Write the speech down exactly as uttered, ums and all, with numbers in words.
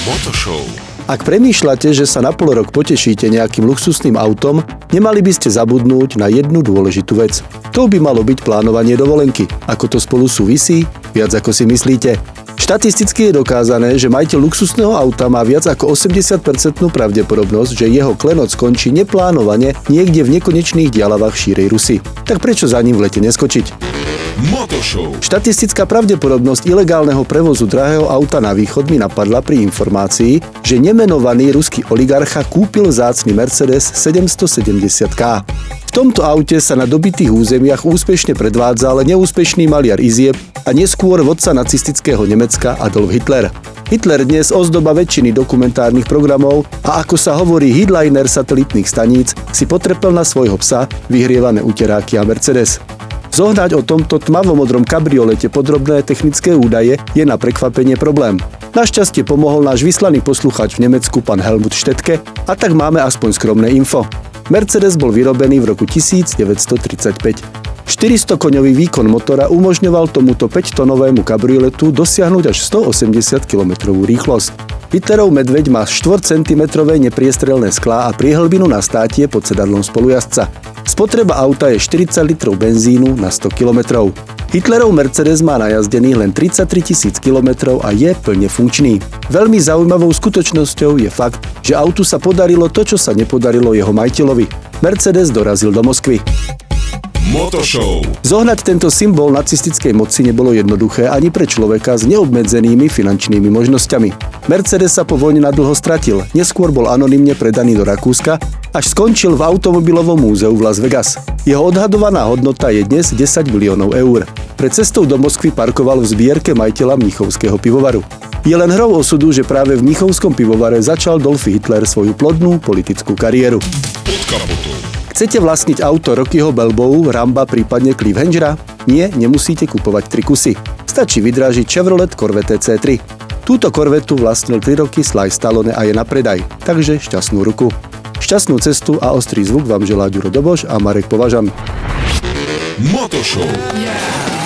Motoshow. Ak premýšľate, že sa na pol rok potešíte nejakým luxusným autom, nemali by ste zabudnúť na jednu dôležitú vec. To by malo byť plánovanie dovolenky. Ako to spolu súvisí? Viac ako si myslíte. Štatisticky je dokázané, že majiteľ luxusného auta má viac ako osemdesiat percent pravdepodobnosť, že jeho klenot skončí neplánovane niekde v nekonečných diaľavách šírej Rusy. Tak prečo za ním v lete neskočiť? Motoshow. Štatistická pravdepodobnosť ilegálneho prevozu drahého auta na východ mi napadla pri informácii, že nemenovaný ruský oligarcha kúpil vzácny Mercedes sedemstosedemdesiat ká. V tomto aute sa na dobitých územiach úspešne predvádzal neúspešný maliar izieb a neskôr vodca nacistického Nemecka Adolf Hitler. Hitler dnes ozdoba väčšiny dokumentárnych programov a ako sa hovorí headliner satelitných staníc si potrepel na svojho psa vyhrievané uteráky a Mercedes. Zohnať o tomto tmavomodrom kabriolete podrobné technické údaje je na prekvapenie problém. Našťastie pomohol náš vyslaný poslucháč v Nemecku pán Helmut Štetke a tak máme aspoň skromné info. Mercedes bol vyrobený v roku devätnásttridsaťpäť. štyristokoňový výkon motora umožňoval tomuto päťtonovému kabrioletu dosiahnuť až stoosemdesiat kilometrov rýchlosť. Hitlerov medveď má štvorcentimetrové nepriestrelné sklá a priehlbinu na státie pod sedadlom spolujazdca. Spotreba auta je štyridsať litrov benzínu na sto kilometrov. Hitlerov Mercedes má najazdených len tridsaťtri tisíc kilometrov a je plne funkčný. Veľmi zaujímavou skutočnosťou je fakt, že autu sa podarilo to, čo sa nepodarilo jeho majiteľovi. Mercedes dorazil do Moskvy. Motoshow. Zohnať tento symbol nacistickej moci nebolo jednoduché ani pre človeka s neobmedzenými finančnými možnosťami. Mercedes sa po vojne nadlho stratil, neskôr bol anonymne predaný do Rakúska, až skončil v automobilovom múzeu v Las Vegas. Jeho odhadovaná hodnota je dnes desať miliónov eur. Pred cestou do Moskvy parkoval v zbierke majiteľa mníchovského pivovaru. Je len hrou osudu, že práve v mníchovskom pivovare začal Dolphy Hitler svoju plodnú politickú kariéru. Pod kapotou. Chcete vlastniť auto Rockyho Balboa, Ramba, prípadne Cliffhangera? Nie, nemusíte kupovať tri kusy. Stačí vydrážiť Chevrolet Corvette cé tri. Túto korvetu vlastnil tri roky Sly Stallone a je na predaj, takže šťastnú ruku. Šťastnú cestu a ostrý zvuk vám želá Ďuro Doboš a Marek Považan. Motoshow. Yeah.